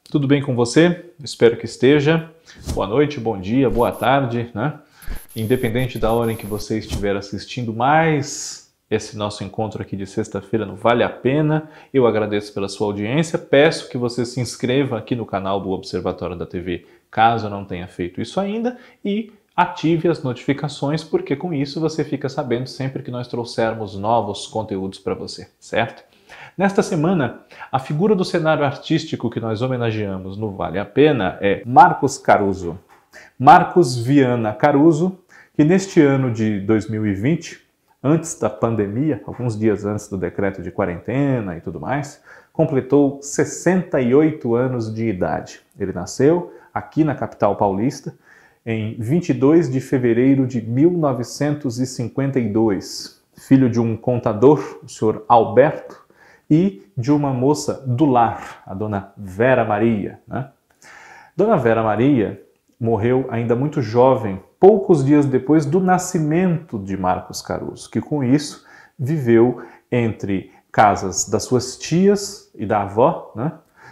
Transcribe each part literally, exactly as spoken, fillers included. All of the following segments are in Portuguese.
Tudo bem com você? Espero que esteja. Boa noite, bom dia, boa tarde, né? Independente da hora em que você estiver assistindo mais esse nosso encontro aqui de sexta-feira no Vale a Pena, eu agradeço pela sua audiência, peço que você se inscreva aqui no canal do Observatório da T V, caso não tenha feito isso ainda, e ative as notificações, porque com isso você fica sabendo sempre que nós trouxermos novos conteúdos para você, certo? Nesta semana, a figura do cenário artístico que nós homenageamos no Vale a Pena é Marcos Caruso. Marcos Viana Caruso, que neste ano de dois mil e vinte, antes da pandemia, alguns dias antes do decreto de quarentena e tudo mais, completou sessenta e oito anos de idade. Ele nasceu aqui na capital paulista em vinte e dois de fevereiro de mil novecentos e cinquenta e dois, filho de um contador, o senhor Alberto, e de uma moça do lar, a dona Vera Maria, né? Dona Vera Maria morreu ainda muito jovem, poucos dias depois do nascimento de Marcos Caruso, que com isso viveu entre casas das suas tias e da avó, né?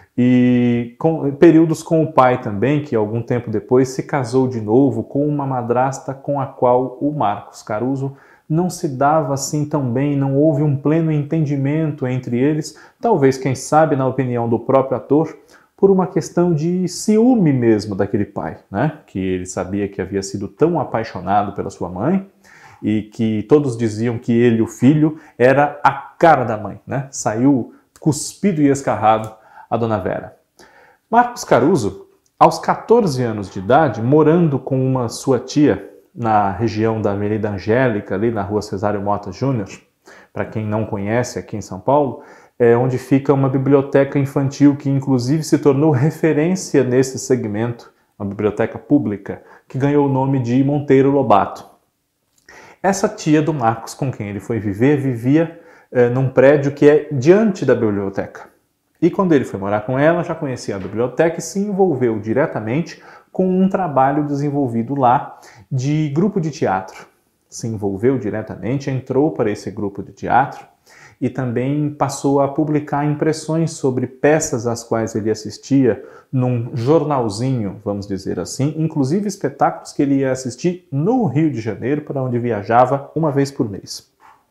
E com, períodos com o pai também, que algum tempo depois se casou de novo com uma madrasta com a qual o Marcos Caruso não se dava assim tão bem, não houve um pleno entendimento entre eles, talvez, quem sabe, na opinião do próprio ator, por uma questão de ciúme mesmo daquele pai, né? Que ele sabia que havia sido tão apaixonado pela sua mãe e que todos diziam que ele, o filho, era a cara da mãe, né? Saiu cuspido e escarrado a dona Vera. Marcos Caruso, aos quatorze anos de idade, morando com uma sua tia, na região da Avenida Angélica, ali na rua Cesário Mota Júnior, para quem não conhece aqui em São Paulo, é onde fica uma biblioteca infantil que inclusive se tornou referência nesse segmento, uma biblioteca pública, que ganhou o nome de Monteiro Lobato. Essa tia do Marcos com quem ele foi viver, vivia é, num prédio que é diante da biblioteca. E quando ele foi morar com ela, já conhecia a biblioteca e se envolveu diretamente com um trabalho desenvolvido lá de grupo de teatro. Se envolveu diretamente, entrou para esse grupo de teatro e também passou a publicar impressões sobre peças às quais ele assistia num jornalzinho, vamos dizer assim, inclusive espetáculos que ele ia assistir no Rio de Janeiro, para onde viajava uma vez por mês.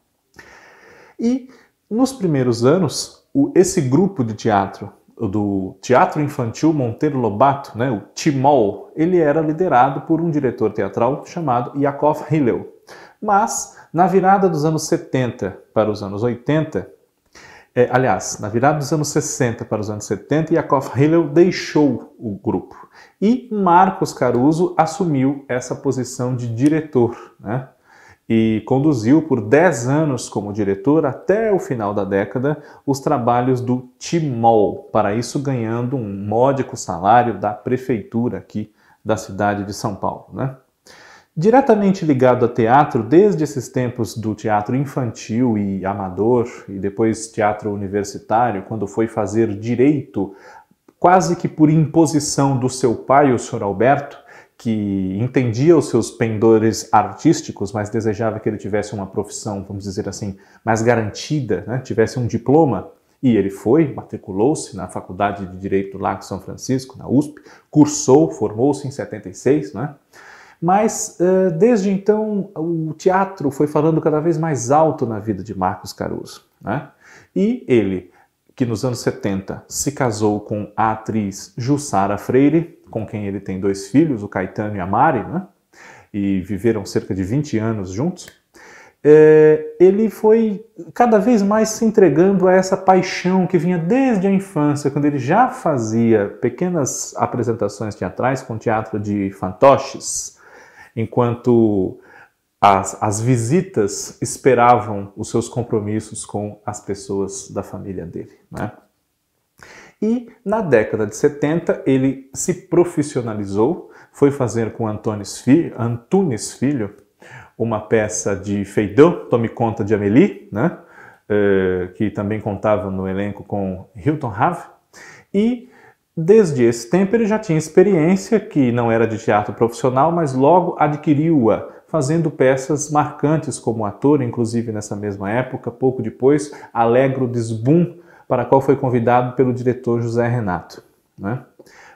E nos primeiros anos, esse grupo de teatro, do Teatro Infantil Monteiro Lobato, né, o Timol, ele era liderado por um diretor teatral chamado Yakov Hillel. Mas, na virada dos anos setenta para os anos oitenta, é, aliás, na virada dos anos sessenta para os anos setenta, Yakov Hillel deixou o grupo. E Marcos Caruso assumiu essa posição de diretor, né? E conduziu por dez anos como diretor, até o final da década, os trabalhos do Timol, para isso ganhando um módico salário da prefeitura aqui da cidade de São Paulo, né? Diretamente ligado a teatro, desde esses tempos do teatro infantil e amador, e depois teatro universitário, quando foi fazer direito, quase que por imposição do seu pai, o senhor Alberto, que entendia os seus pendores artísticos, mas desejava que ele tivesse uma profissão, vamos dizer assim, mais garantida, né? Tivesse um diploma, e ele foi, matriculou-se na Faculdade de Direito lá de São Francisco, na U S P, cursou, formou-se em setenta e seis, né? Mas, desde então, o teatro foi falando cada vez mais alto na vida de Marcos Caruso, né? E ele, que nos anos setenta se casou com a atriz Jussara Freire, com quem ele tem dois filhos, o Caetano e a Mari, né? E viveram cerca de vinte anos juntos, é, ele foi cada vez mais se entregando a essa paixão que vinha desde a infância, quando ele já fazia pequenas apresentações teatrais com teatro de fantoches, enquanto as, as visitas esperavam os seus compromissos com as pessoas da família dele, né? E na década de setenta ele se profissionalizou, foi fazer com Antunes Filho, Antunes Filho uma peça de Feydeau, Tome Conta de Amélie, né? Uh, que também contava no elenco com Hilton Hove. E desde esse tempo ele já tinha experiência, que não era de teatro profissional, mas logo adquiriu-a, fazendo peças marcantes como ator, inclusive nessa mesma época, pouco depois, Alegro Desbum, para a qual foi convidado pelo diretor José Renato, né?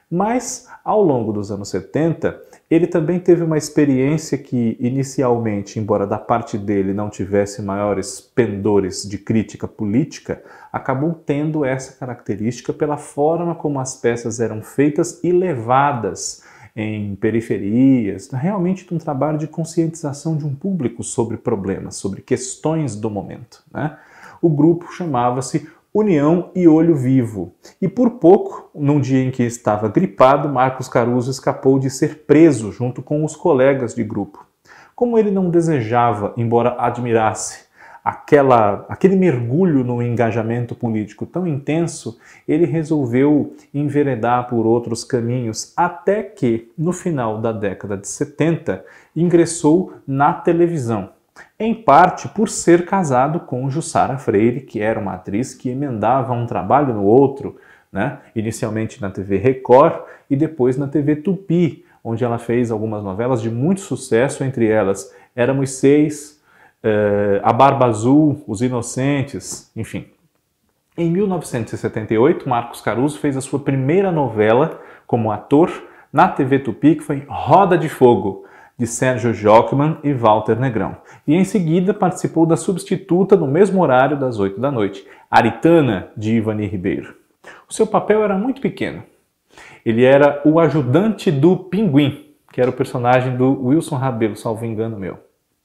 Mas, ao longo dos anos setenta, ele também teve uma experiência que, inicialmente, embora da parte dele não tivesse maiores pendores de crítica política, acabou tendo essa característica pela forma como as peças eram feitas e levadas em periferias, realmente um trabalho de conscientização de um público sobre problemas, sobre questões do momento, né? O grupo chamava-se União e Olho Vivo. E por pouco, num dia em que estava gripado, Marcos Caruso escapou de ser preso junto com os colegas de grupo. Como ele não desejava, embora admirasse, aquela, aquele mergulho no engajamento político tão intenso, ele resolveu enveredar por outros caminhos, até que, no final da década de setenta, ingressou na televisão. Em parte por ser casado com Jussara Freire, que era uma atriz que emendava um trabalho no outro, né? Inicialmente na T V Record e depois na T V Tupi, onde ela fez algumas novelas de muito sucesso, entre elas Éramos Seis, eh, A Barba Azul, Os Inocentes, enfim. Em mil novecentos e setenta e oito, Marcos Caruso fez a sua primeira novela como ator na T V Tupi, que foi Roda de Fogo, de Sérgio Jockman e Walter Negrão. E em seguida participou da substituta no mesmo horário das oito da noite, Aritana, de Ivani Ribeiro. O seu papel era muito pequeno. Ele era o ajudante do Pinguim, que era o personagem do Wilson Rabelo, salvo engano meu.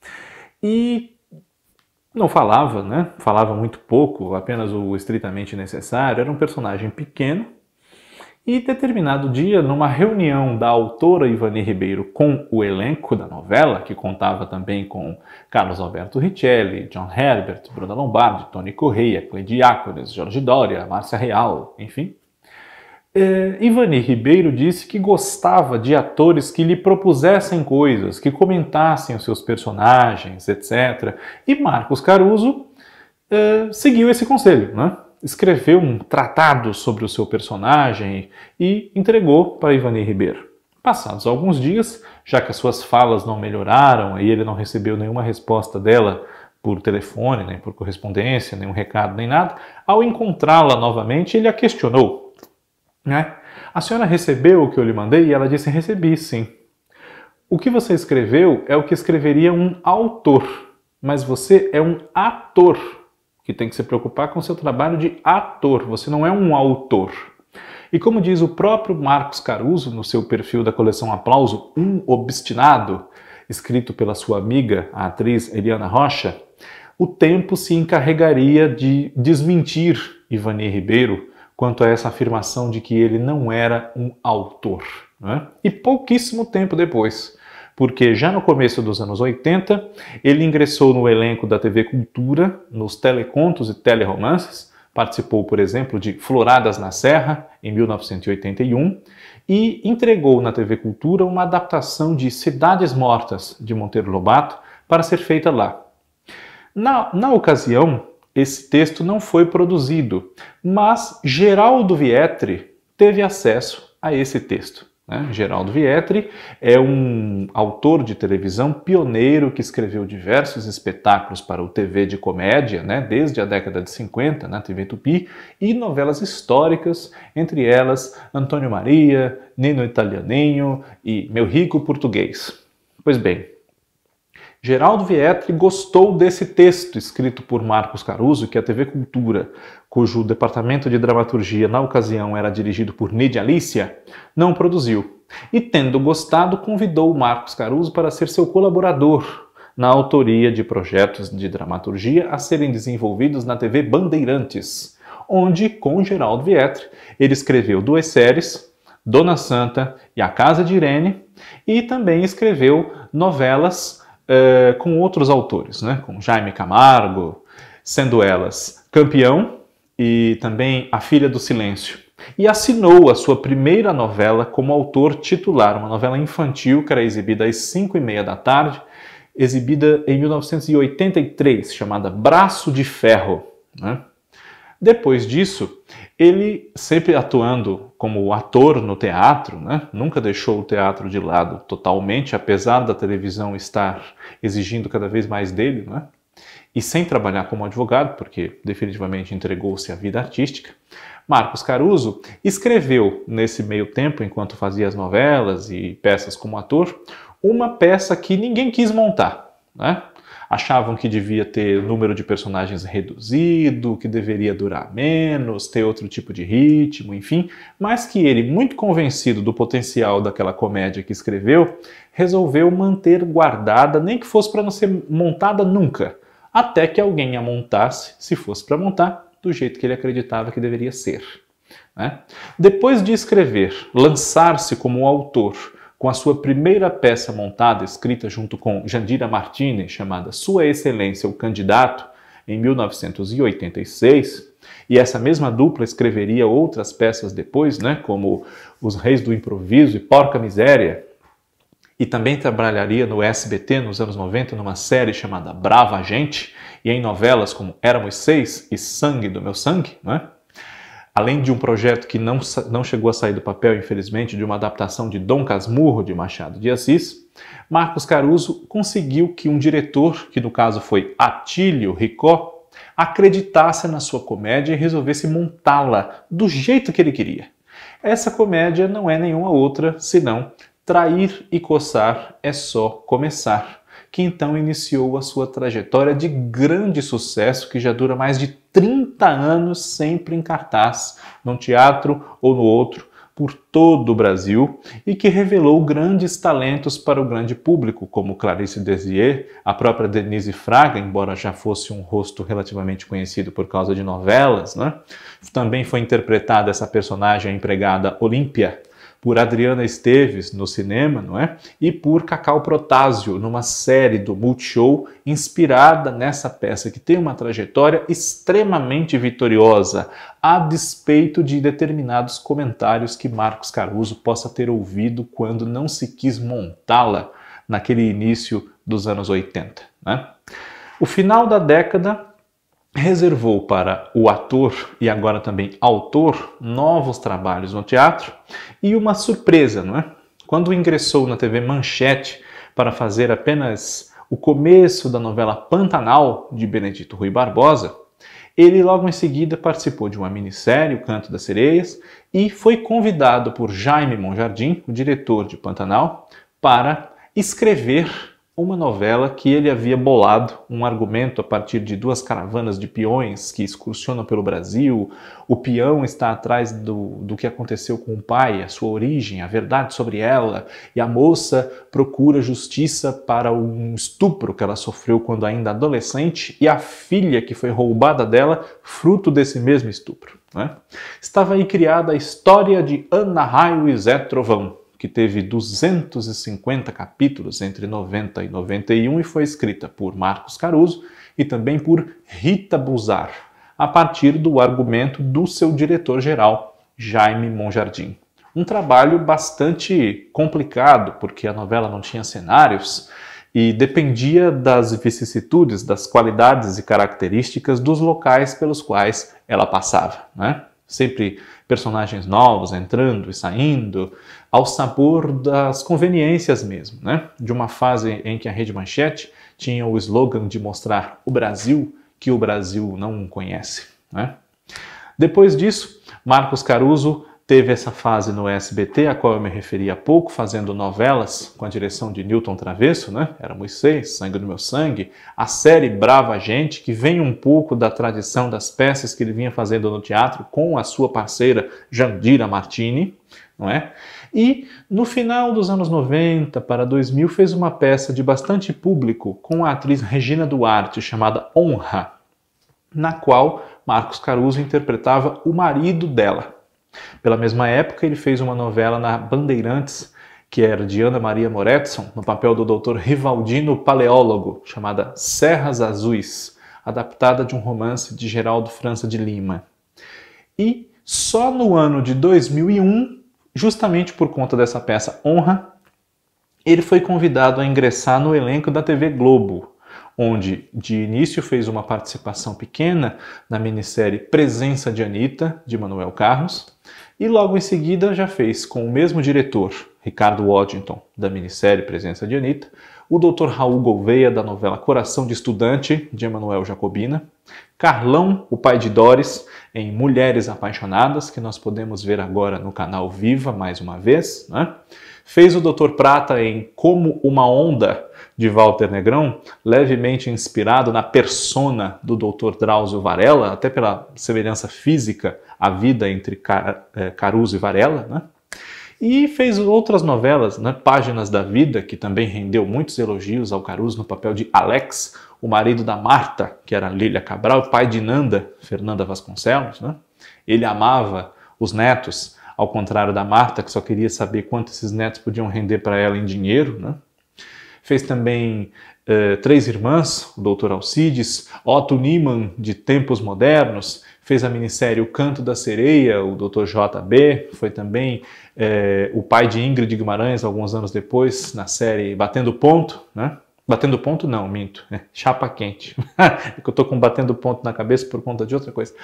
E não falava, né? Falava muito pouco, apenas o estritamente necessário. Era um personagem pequeno. E determinado dia, numa reunião da autora Ivani Ribeiro com o elenco da novela, que contava também com Carlos Alberto Richelli, John Herbert, Bruna Lombardi, Tony Correia, Cleide Ácones, Jorge Doria, Márcia Real, enfim, eh, Ivani Ribeiro disse que gostava de atores que lhe propusessem coisas, que comentassem os seus personagens, etcétera. E Marcos Caruso eh, seguiu esse conselho, né? Escreveu um tratado sobre o seu personagem e entregou para Ivani Ribeiro. Passados alguns dias, já que as suas falas não melhoraram e ele não recebeu nenhuma resposta dela por telefone, nem por correspondência, nenhum recado, nem nada, ao encontrá-la novamente, ele a questionou, né? A senhora recebeu o que eu lhe mandei? E ela disse, recebi, sim. O que você escreveu é o que escreveria um autor, mas você é um ator, que tem que se preocupar com o seu trabalho de ator, você não é um autor. E como diz o próprio Marcos Caruso no seu perfil da coleção Aplauso, um obstinado, escrito pela sua amiga, a atriz Eliana Rocha, o tempo se encarregaria de desmentir Ivani Ribeiro quanto a essa afirmação de que ele não era um autor, né? E pouquíssimo tempo depois, porque já no começo dos anos oitenta, ele ingressou no elenco da T V Cultura, nos telecontos e teleromances, participou, por exemplo, de Floradas na Serra, em mil novecentos e oitenta e um, e entregou na T V Cultura uma adaptação de Cidades Mortas, de Monteiro Lobato, para ser feita lá. Na, na ocasião, esse texto não foi produzido, mas Geraldo Vietri teve acesso a esse texto. Geraldo Vietri é um autor de televisão pioneiro que escreveu diversos espetáculos para o T V de comédia, né, desde a década de cinquenta, na T V Tupi, e novelas históricas, entre elas Antônio Maria, Nino Italianinho e Meu Rico Português. Pois bem, Geraldo Vietri gostou desse texto escrito por Marcos Caruso, que a T V Cultura, cujo departamento de dramaturgia na ocasião era dirigido por Nidia Alicia, não produziu. E tendo gostado, convidou Marcos Caruso para ser seu colaborador na autoria de projetos de dramaturgia a serem desenvolvidos na T V Bandeirantes, onde, com Geraldo Vietri, ele escreveu duas séries, Dona Santa e A Casa de Irene, e também escreveu novelas Uh, com outros autores, né? Com Jaime Camargo, sendo elas Campeão e também A Filha do Silêncio. E assinou a sua primeira novela como autor titular, uma novela infantil que era exibida às cinco e meia da tarde, exibida em mil novecentos e oitenta e três, chamada Braço de Ferro, né? Depois disso, ele, sempre atuando como ator no teatro, né, nunca deixou o teatro de lado totalmente, apesar da televisão estar exigindo cada vez mais dele, né, e sem trabalhar como advogado, porque definitivamente entregou-se à vida artística, Marcos Caruso escreveu nesse meio tempo, enquanto fazia as novelas e peças como ator, uma peça que ninguém quis montar, né? Achavam que devia ter número de personagens reduzido, que deveria durar menos, ter outro tipo de ritmo, enfim, mas que ele, muito convencido do potencial daquela comédia que escreveu, resolveu manter guardada, nem que fosse para não ser montada nunca, até que alguém a montasse, se fosse para montar, do jeito que ele acreditava que deveria ser, né? Depois de escrever, lançar-se como autor, com a sua primeira peça montada, escrita junto com Jandira Martini, chamada Sua Excelência o Candidato, em mil novecentos e oitenta e seis, e essa mesma dupla escreveria outras peças depois, né, como Os Reis do Improviso e Porca Miséria, e também trabalharia no S B T nos anos noventa numa série chamada Brava Gente, e em novelas como Éramos Seis e Sangue do Meu Sangue, né? Além de um projeto que não, não chegou a sair do papel, infelizmente, de uma adaptação de Dom Casmurro de Machado de Assis, Marcos Caruso conseguiu que um diretor, que no caso foi Atílio Ricó, acreditasse na sua comédia e resolvesse montá-la do jeito que ele queria. Essa comédia não é nenhuma outra senão Trair e Coçar é Só Começar, que então iniciou a sua trajetória de grande sucesso, que já dura mais de trinta anos sempre em cartaz, num teatro ou no outro, por todo o Brasil, e que revelou grandes talentos para o grande público, como Clarice Desier, a própria Denise Fraga, embora já fosse um rosto relativamente conhecido por causa de novelas, né? Também foi interpretada essa personagem, a empregada Olímpia, por Adriana Esteves no cinema, não é? E por Cacau Protásio, numa série do Multishow inspirada nessa peça, que tem uma trajetória extremamente vitoriosa, a despeito de determinados comentários que Marcos Caruso possa ter ouvido quando não se quis montá-la naquele início dos anos oitenta, né? O final da década reservou para o ator e agora também autor novos trabalhos no teatro e uma surpresa, não é? Quando ingressou na T V Manchete para fazer apenas o começo da novela Pantanal de Benedito Rui Barbosa, ele logo em seguida participou de uma minissérie, O Canto das Sereias, e foi convidado por Jaime Monjardim, o diretor de Pantanal, para escrever uma novela que ele havia bolado, um argumento a partir de duas caravanas de peões que excursionam pelo Brasil. O peão está atrás do, do que aconteceu com o pai, a sua origem, a verdade sobre ela, e a moça procura justiça para um estupro que ela sofreu quando ainda adolescente e a filha que foi roubada dela, fruto desse mesmo estupro, né? Estava aí criada a história de Ana Raio e Zé Trovão, que teve duzentos e cinquenta capítulos entre noventa e noventa e um e foi escrita por Marcos Caruso e também por Rita Buzar, a partir do argumento do seu diretor-geral, Jaime Monjardim. Um trabalho bastante complicado, porque a novela não tinha cenários e dependia das vicissitudes, das qualidades e características dos locais pelos quais ela passava, né? Sempre personagens novos entrando e saindo, ao sabor das conveniências mesmo, né? De uma fase em que a Rede Manchete tinha o slogan de mostrar o Brasil que o Brasil não conhece, né? Depois disso, Marcos Caruso teve essa fase no S B T, a qual eu me referi há pouco, fazendo novelas com a direção de Newton Travesso, né? Éramos Seis, Sangue do Meu Sangue, a série Brava Gente, que vem um pouco da tradição das peças que ele vinha fazendo no teatro com a sua parceira Jandira Martini, não é? E no final dos anos noventa para dois mil fez uma peça de bastante público com a atriz Regina Duarte, chamada Honra, na qual Marcos Caruso interpretava o marido dela. Pela mesma época, ele fez uma novela na Bandeirantes, que era de Ana Maria Moretson, no papel do doutor Rivaldino Paleólogo, chamada Serras Azuis, adaptada de um romance de Geraldo França de Lima. E só no ano de dois mil e um, justamente por conta dessa peça Honra, ele foi convidado a ingressar no elenco da T V Globo, onde de início fez uma participação pequena na minissérie Presença de Anitta, de Manuel Carlos, e logo em seguida já fez com o mesmo diretor Ricardo Waddington, da minissérie Presença de Anitta, o doutor Raul Gouveia, da novela Coração de Estudante, de Emanuel Jacobina, Carlão, o pai de Doris, em Mulheres Apaixonadas, que nós podemos ver agora no canal Viva, mais uma vez, né? Fez o doutor Prata em Como uma Onda, de Walter Negrão, levemente inspirado na persona do doutor Drauzio Varela, até pela semelhança física à vida entre Car Caruso e Varela, né? E fez outras novelas, né? Páginas da Vida, que também rendeu muitos elogios ao Caruso no papel de Alex, o marido da Marta, que era Lília Cabral, pai de Nanda, Fernanda Vasconcelos, né? Ele amava os netos, ao contrário da Marta, que só queria saber quanto esses netos podiam render para ela em dinheiro, né? Fez também uh, Três Irmãs, o doutor Alcides, Otto Niemann, de Tempos Modernos, fez a minissérie O Canto da Sereia, o doutor J B, foi também eh, o pai de Ingrid Guimarães, alguns anos depois, na série Batendo Ponto, né? Batendo Ponto não, minto, é Chapa Quente, é que eu estou com Batendo Ponto na cabeça por conta de outra coisa.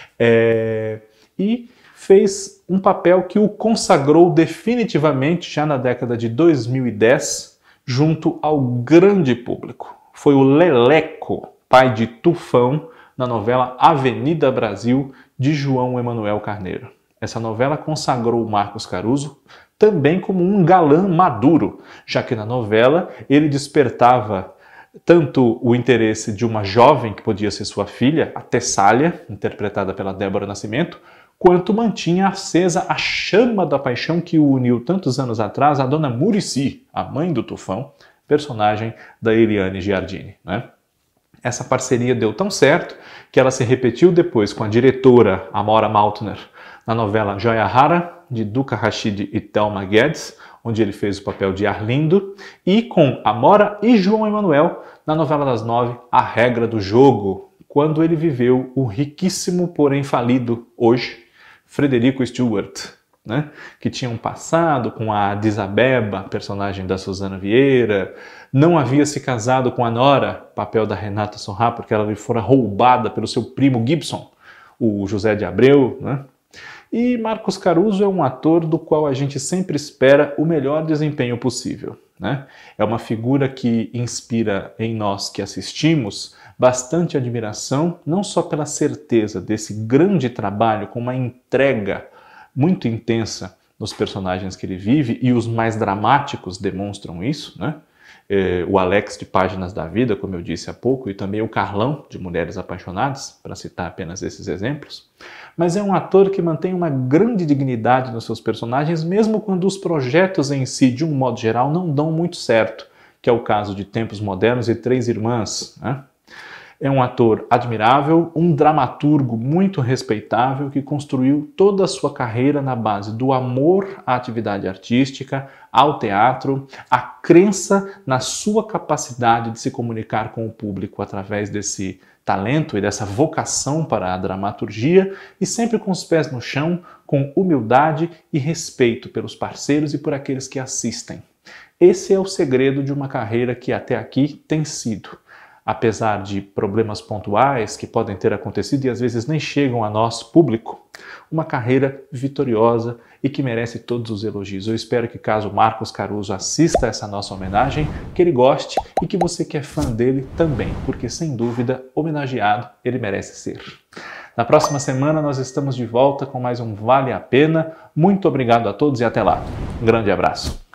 É... E fez um papel que o consagrou definitivamente já na década de dois mil e dez, junto ao grande público. Foi o Leleco, pai de Tufão, na novela Avenida Brasil, de João Emanuel Carneiro. Essa novela consagrou Marcos Caruso também como um galã maduro, já que na novela ele despertava tanto o interesse de uma jovem que podia ser sua filha, a Tessália, interpretada pela Débora Nascimento, quanto mantinha acesa a chama da paixão que o uniu tantos anos atrás a dona Muricy, a mãe do Tufão, personagem da Eliane Giardini, né? Essa parceria deu tão certo que ela se repetiu depois com a diretora Amora Maltner na novela Joia Rara, de Duca Rashid e Thelma Guedes, onde ele fez o papel de Arlindo, e com Amora e João Emanuel na novela das nove A Regra do Jogo, quando ele viveu o riquíssimo, porém falido, hoje, Frederico Stewart, né? Que tinha um passado com a Disabeba, personagem da Suzana Vieira, não havia se casado com a Nora, papel da Renata Sorrah, porque ela lhe fora roubada pelo seu primo Gibson, o José de Abreu, né? E Marcos Caruso é um ator do qual a gente sempre espera o melhor desempenho possível, né? É uma figura que inspira em nós que assistimos bastante admiração, não só pela certeza desse grande trabalho com uma entrega muito intensa nos personagens que ele vive, e os mais dramáticos demonstram isso, né? É, o Alex de Páginas da Vida, como eu disse há pouco, e também o Carlão de Mulheres Apaixonadas, para citar apenas esses exemplos. Mas é um ator que mantém uma grande dignidade nos seus personagens, mesmo quando os projetos em si, de um modo geral, não dão muito certo, que é o caso de Tempos Modernos e Três Irmãs, né? É um ator admirável, um dramaturgo muito respeitável que construiu toda a sua carreira na base do amor à atividade artística, ao teatro, a crença na sua capacidade de se comunicar com o público através desse talento e dessa vocação para a dramaturgia, e sempre com os pés no chão, com humildade e respeito pelos parceiros e por aqueles que assistem. Esse é o segredo de uma carreira que até aqui tem sido, apesar de problemas pontuais que podem ter acontecido e às vezes nem chegam a nós, público, uma carreira vitoriosa e que merece todos os elogios. Eu espero que, caso Marcos Caruso assista a essa nossa homenagem, que ele goste e que você que é fã dele também, porque sem dúvida, homenageado ele merece ser. Na próxima semana nós estamos de volta com mais um Vale a Pena. Muito obrigado a todos e até lá. Um grande abraço.